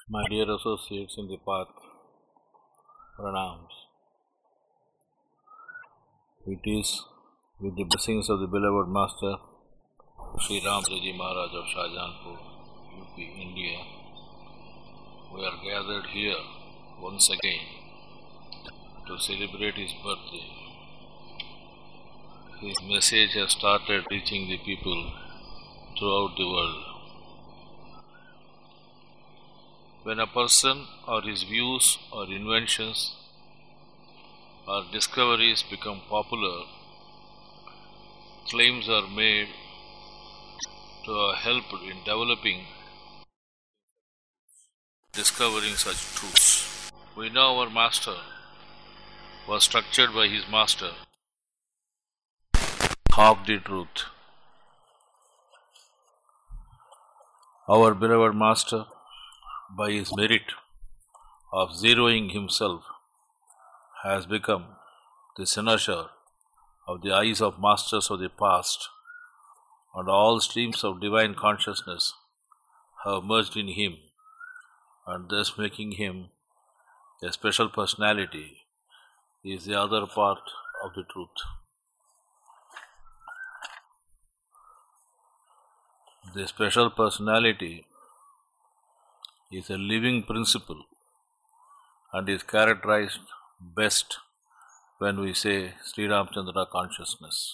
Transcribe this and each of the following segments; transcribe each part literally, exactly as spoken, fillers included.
My dear associates in the path, pranams. It is with the blessings of the beloved Master Sri Ramji Maharaj of Shahjahanpur, U P, India, we are gathered here once again to celebrate his birthday. His message has started reaching the people throughout the world. When a person or his views or inventions or discoveries become popular, claims are made to have helped in developing, discovering such truths. We know our master was structured by his master, half the truth. Our beloved master, by his merit of zeroing himself, has become the cynosure of the eyes of masters of the past, and all streams of divine consciousness have merged in him, and thus making him a special personality is the other part of the truth. The special personality is a living principle and is characterized best when we say Sri Ramchandra consciousness.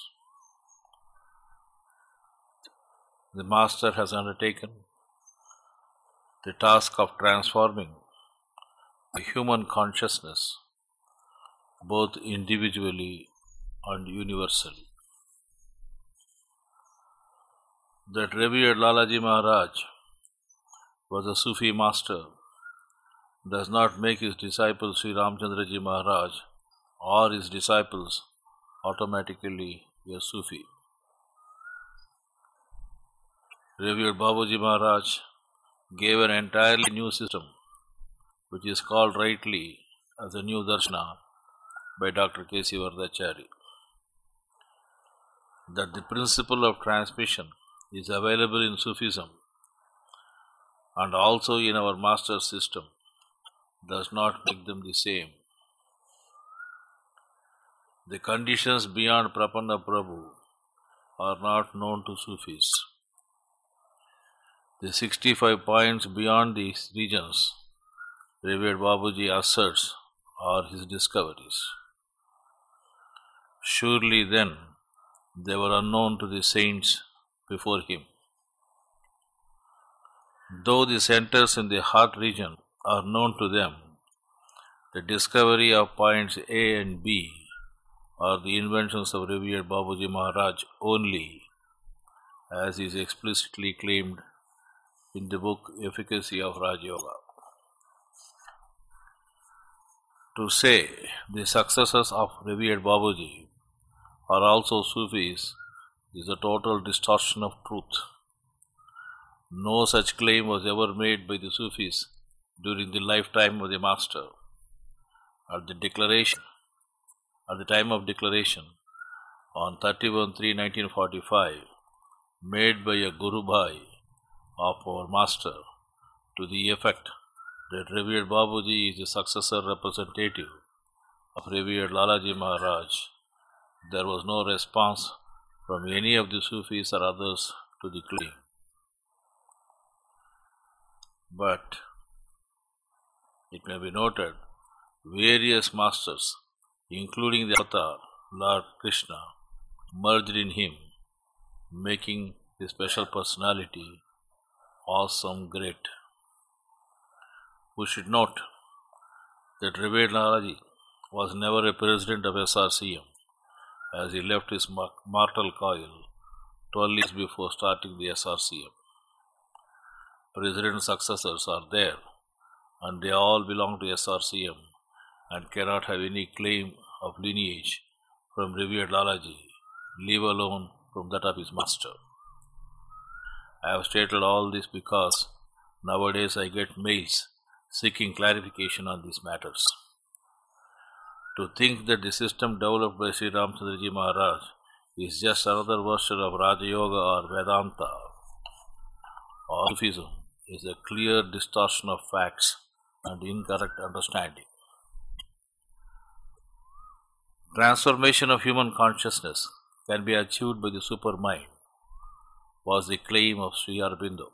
The Master has undertaken the task of transforming the human consciousness both individually and universally. That revered Lalaji Maharaj was a Sufi master does not make his disciple Sri Ramchandraji Maharaj or his disciples automatically a Sufi. Revered Babaji Maharaj gave an entirely new system, which is called rightly as the New Darshana by Doctor K C Vardachari. That the principle of transmission is available in Sufism and also in our master system does not make them the same. The conditions beyond Prapanna Prabhu are not known to Sufis. The sixty-five points beyond these regions, Revered Babaji asserts, are his discoveries. Surely then they were unknown to the saints before him. Though the centers in the heart region are known to them, the discovery of points A and B are the inventions of Revered Babaji Maharaj only, as is explicitly claimed in the book Efficacy of Raj Yoga. To say the successors of Revered Babaji are also Sufis is a total distortion of truth. No such claim was ever made by the Sufis during the lifetime of the Master. At the declaration, at the time of declaration, on thirty-first March nineteen forty-five, made by a Guru Bhai of our Master, to the effect that Revered Babaji is the successor representative of Revered Lalaji Maharaj, there was no response from any of the Sufis or others to the claim. But it may be noted, various masters, including the avatar, Lord Krishna, merged in him, making the special personality awesome great. We should note that Revered Lalaji was never a president of S R C M, as he left his mortal coil twelve years before starting the S R C M. President successors are there, and they all belong to S R C M and cannot have any claim of lineage from Revered Lalaji, leave alone from that of his master. I have stated all this because nowadays I get mails seeking clarification on these matters. To think that the system developed by Sri Ramchandraji Maharaj is just another version of Raja Yoga or Vedanta or Sufism is a clear distortion of facts and incorrect understanding. Transformation of human consciousness can be achieved by the supermind, was the claim of Sri Aurobindo.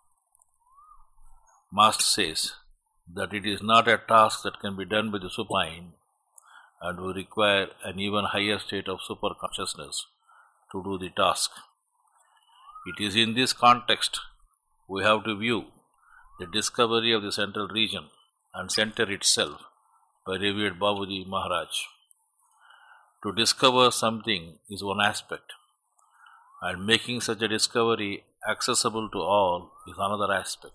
Master says that it is not a task that can be done by the supermind and will require an even higher state of superconsciousness to do the task. It is in this context we have to view the discovery of the central region and center itself by revered Babuji Maharaj. To discover something is one aspect, and making such a discovery accessible to all is another aspect.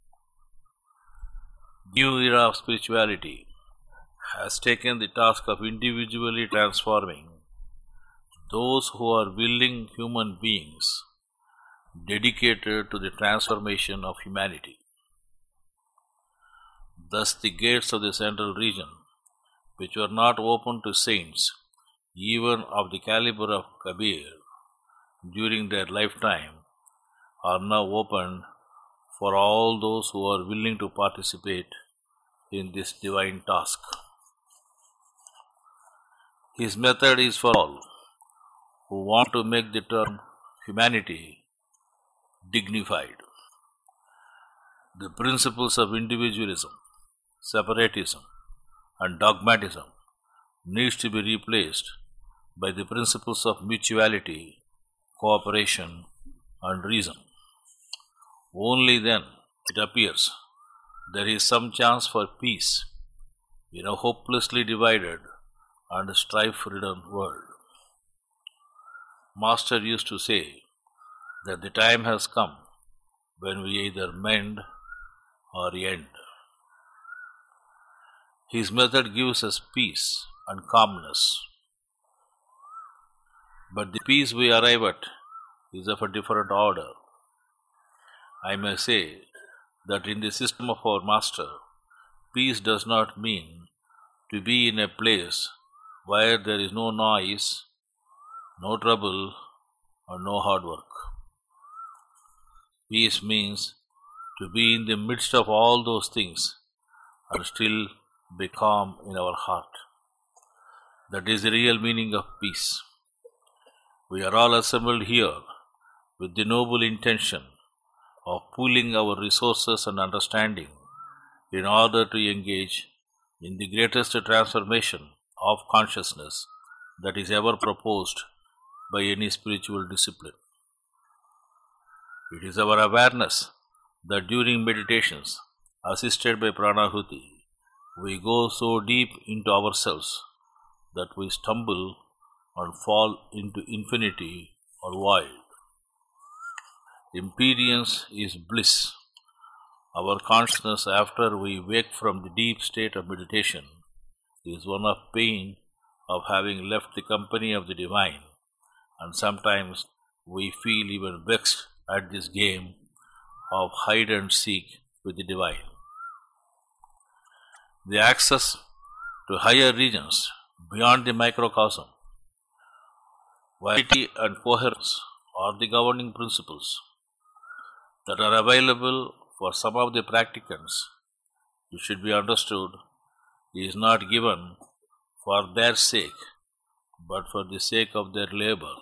New era of spirituality has taken the task of individually transforming those who are willing human beings dedicated to the transformation of humanity. Thus the gates of the central region, which were not open to saints even of the caliber of Kabir during their lifetime, are now opened for all those who are willing to participate in this divine task. His method is for all who want to make the term humanity dignified. The principles of individualism, separatism, and dogmatism needs to be replaced by the principles of mutuality, cooperation, and reason. Only then, it appears, there is some chance for peace in a hopelessly divided and strife-ridden world. Master used to say that the time has come when we either mend or end. His method gives us peace and calmness, but the peace we arrive at is of a different order. I may say that in the system of our Master, peace does not mean to be in a place where there is no noise, no trouble, and no hard work. Peace means to be in the midst of all those things and still be calm in our heart. That is the real meaning of peace. We are all assembled here with the noble intention of pooling our resources and understanding in order to engage in the greatest transformation of consciousness that is ever proposed by any spiritual discipline. It is our awareness that during meditations, assisted by pranahuti, we go so deep into ourselves that we stumble and fall into infinity or void. Imperience is bliss. Our consciousness after we wake from the deep state of meditation is one of pain of having left the company of the divine, and sometimes we feel even vexed at this game of hide and seek with the divine. The access to higher regions beyond the microcosm, variety and coherence are the governing principles that are available for some of the practicants. It should be understood is not given for their sake, but for the sake of their labor.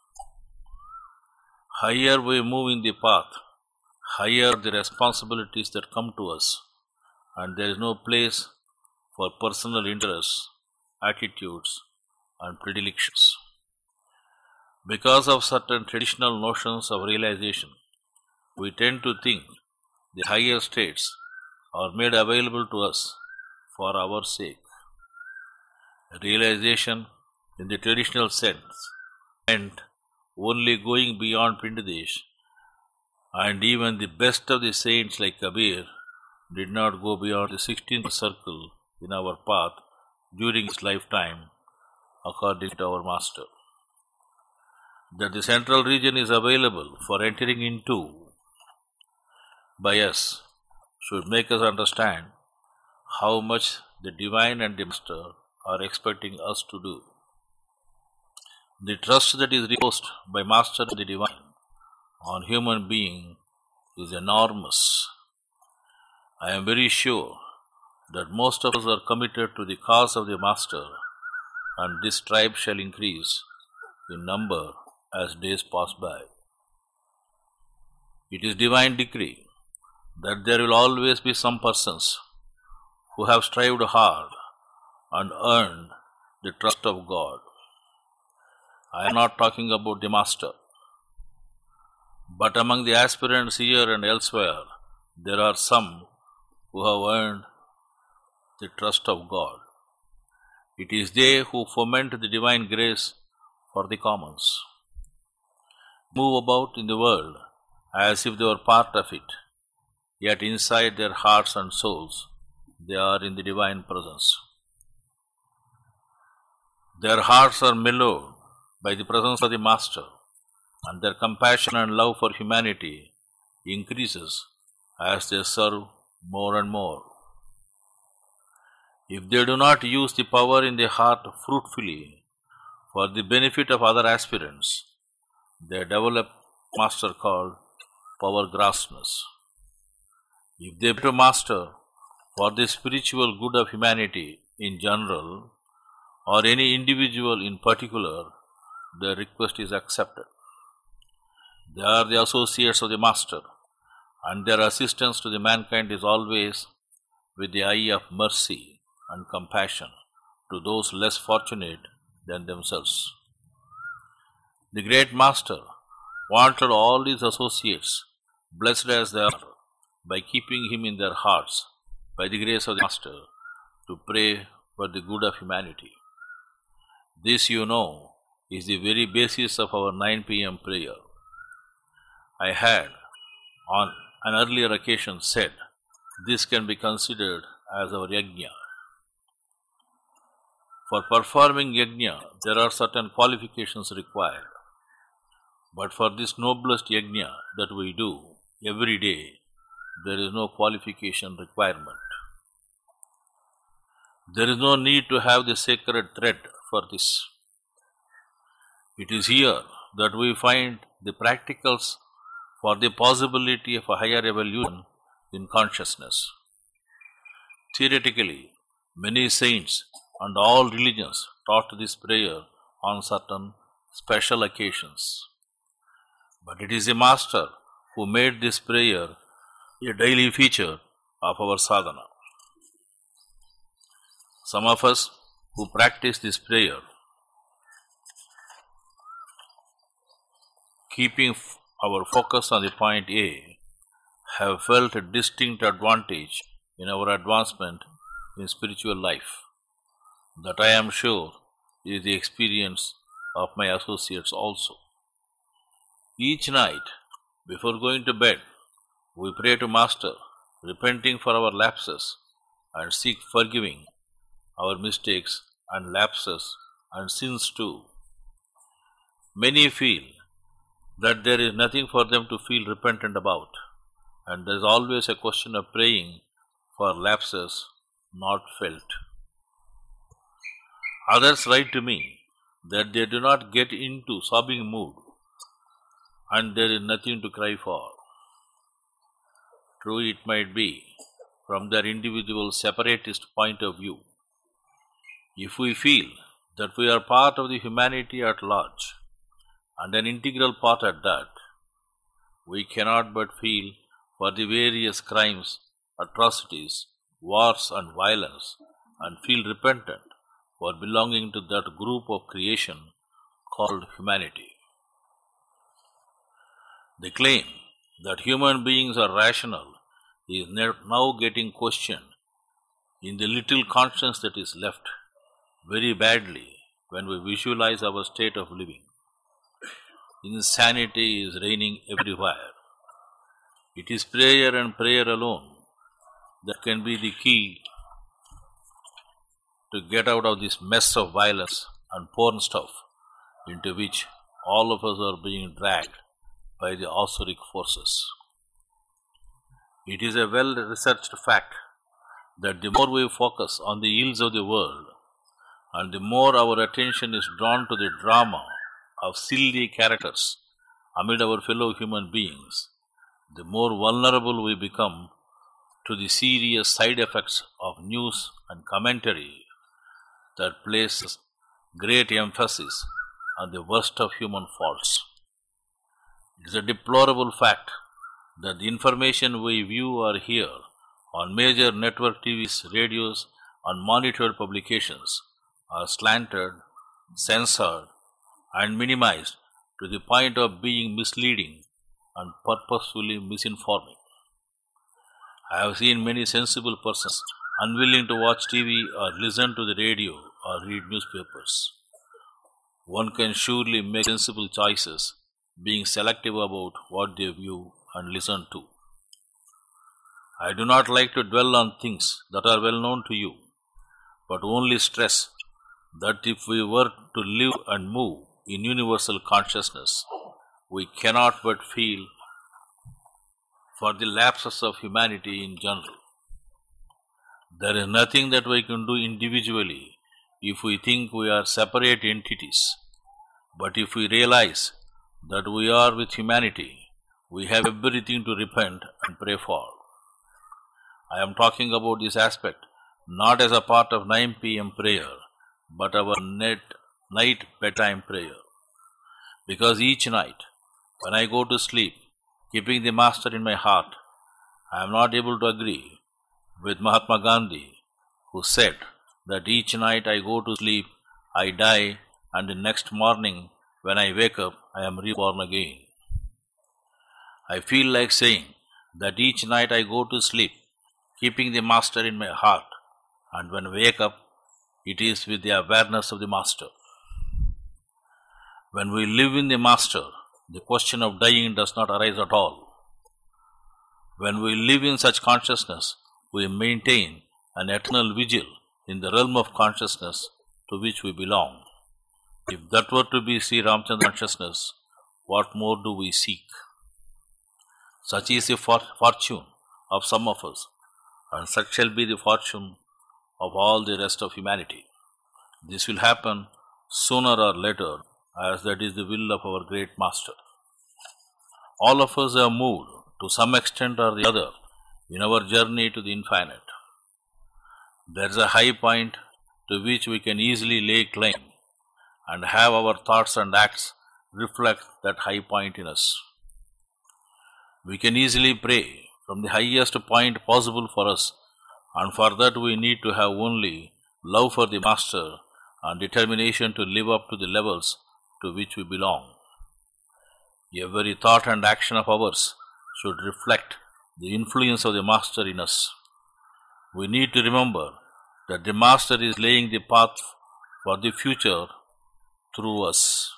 Higher we move in the path, higher the responsibilities that come to us, and there is no place for personal interests, attitudes, and predilections. Because of certain traditional notions of realization, we tend to think the higher states are made available to us for our sake. Realization in the traditional sense meant only going beyond Pindadesh, and even the best of the saints like Kabir did not go beyond the sixteenth circle in our path during his lifetime, according to our Master. That the central region is available for entering into by us should make us understand how much the divine and the Master are expecting us to do. The trust that is reposed by Master and the divine on human being is enormous. I am very sure that most of us are committed to the cause of the Master, and this tribe shall increase in number as days pass by. It is divine decree that there will always be some persons who have strived hard and earned the trust of God. I am not talking about the Master, but among the aspirants here and elsewhere, there are some who have earned the trust of God. It is they who foment the divine grace for the commons, move about in the world as if they were part of it, yet inside their hearts and souls they are in the divine presence. Their hearts are mellowed by the presence of the Master, and their compassion and love for humanity increases as they serve more and more. If they do not use the power in their heart fruitfully for the benefit of other aspirants, they develop a master called power grossness. If they pray to Master for the spiritual good of humanity in general, or any individual in particular, their request is accepted. They are the associates of the Master, and their assistance to the mankind is always with the eye of mercy and compassion to those less fortunate than themselves. The great Master wanted all his associates, blessed as they are, by keeping him in their hearts, by the grace of the Master, to pray for the good of humanity. This, you know, is the very basis of our nine p.m. prayer. I had, on an earlier occasion, said this can be considered as our yajna. For performing yajna, there are certain qualifications required. But for this noblest yajna that we do every day, there is no qualification requirement. There is no need to have the sacred thread for this. It is here that we find the practicals for the possibility of a higher evolution in consciousness. Theoretically, many saints and all religions taught this prayer on certain special occasions. But it is the Master who made this prayer a daily feature of our sadhana. Some of us who practice this prayer, keeping our focus on the point A, have felt a distinct advantage in our advancement in spiritual life. That I am sure is the experience of my associates also. Each night, before going to bed, we pray to Master, repenting for our lapses and seek forgiving our mistakes and lapses and sins too. Many feel that there is nothing for them to feel repentant about, and there is always a question of praying for lapses not felt. Others write to me that they do not get into sobbing mood and there is nothing to cry for. True, it might be from their individual separatist point of view. If we feel that we are part of the humanity at large, and an integral part at that, we cannot but feel for the various crimes, atrocities, wars and violence, and feel repentant for belonging to that group of creation called humanity. The claim that human beings are rational is now getting questioned in the little conscience that is left very badly when we visualize our state of living. Insanity is reigning everywhere. It is prayer and prayer alone that can be the key to get out of this mess of violence and porn stuff into which all of us are being dragged by the Asuric forces. It is a well-researched fact that the more we focus on the ills of the world and the more our attention is drawn to the drama of silly characters amid our fellow human beings, the more vulnerable we become to the serious side effects of news and commentary that places great emphasis on the worst of human faults. It is a deplorable fact that the information we view or hear on major network T Vs, radios, and monitored publications are slanted, censored, and minimized to the point of being misleading and purposefully misinforming. I have seen many sensible persons unwilling to watch T V or listen to the radio or read newspapers. One can surely make sensible choices, being selective about what they view and listen to. I do not like to dwell on things that are well known to you, but only stress that if we were to live and move in universal consciousness, we cannot but feel for the lapses of humanity in general. There is nothing that we can do individually if we think we are separate entities, but if we realize that we are with humanity, we have everything to repent and pray for. I am talking about this aspect not as a part of nine p.m. prayer, but our net night bedtime prayer. Because each night, when I go to sleep, keeping the Master in my heart, I am not able to agree with Mahatma Gandhi, who said that each night I go to sleep, I die, and the next morning when I wake up, I am reborn again. I feel like saying that each night I go to sleep, keeping the Master in my heart, and when I wake up, it is with the awareness of the Master. When we live in the Master, the question of dying does not arise at all. When we live in such consciousness, we maintain an eternal vigil in the realm of consciousness to which we belong. If that were to be Sri Ramchandra consciousness, what more do we seek? Such is the for- fortune of some of us, and such shall be the fortune of all the rest of humanity. This will happen sooner or later, as that is the will of our great Master. All of us are moved to some extent or the other in our journey to the infinite. There is a high point to which we can easily lay claim and have our thoughts and acts reflect that high point in us. We can easily pray from the highest point possible for us, and for that we need to have only love for the Master and determination to live up to the levels to which we belong. Every thought and action of ours should reflect the influence of the Master in us. We need to remember that the Master is laying the path for the future through us.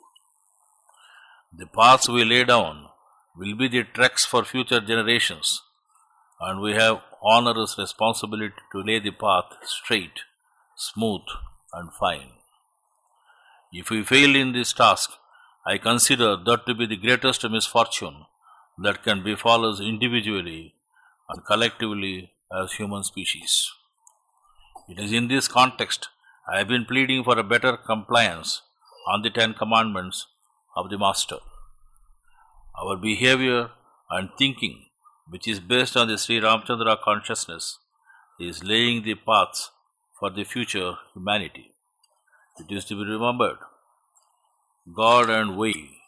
The paths we lay down will be the tracks for future generations, and we have onerous responsibility to lay the path straight, smooth, and fine. If we fail in this task, I consider that to be the greatest misfortune that can befall us individually and collectively as human species. It is in this context I have been pleading for a better compliance on the Ten Commandments of the Master. Our behavior and thinking, which is based on the Sri Ramchandra consciousness, is laying the paths for the future humanity. It is to be remembered, God and we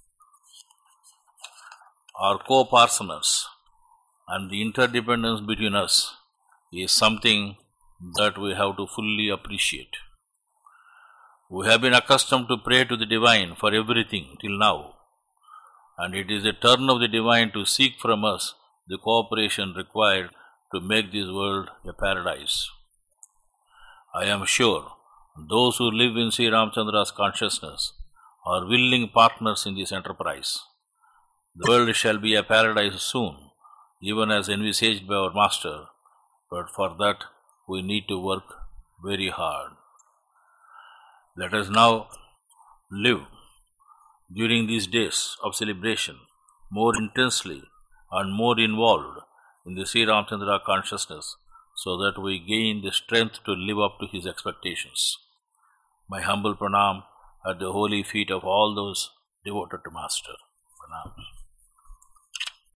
are co-partners, and the interdependence between us is something that we have to fully appreciate. We have been accustomed to pray to the Divine for everything till now, and it is the turn of the Divine to seek from us the cooperation required to make this world a paradise. I am sure those who live in Sri Ramchandra's consciousness are willing partners in this enterprise. The world shall be a paradise soon, even as envisaged by our Master, but for that we need to work very hard. Let us now live during these days of celebration more intensely and more involved in the Sri Ramchandra consciousness, so that we gain the strength to live up to his expectations. My humble pranam at the holy feet of all those devoted to Master. Pranam.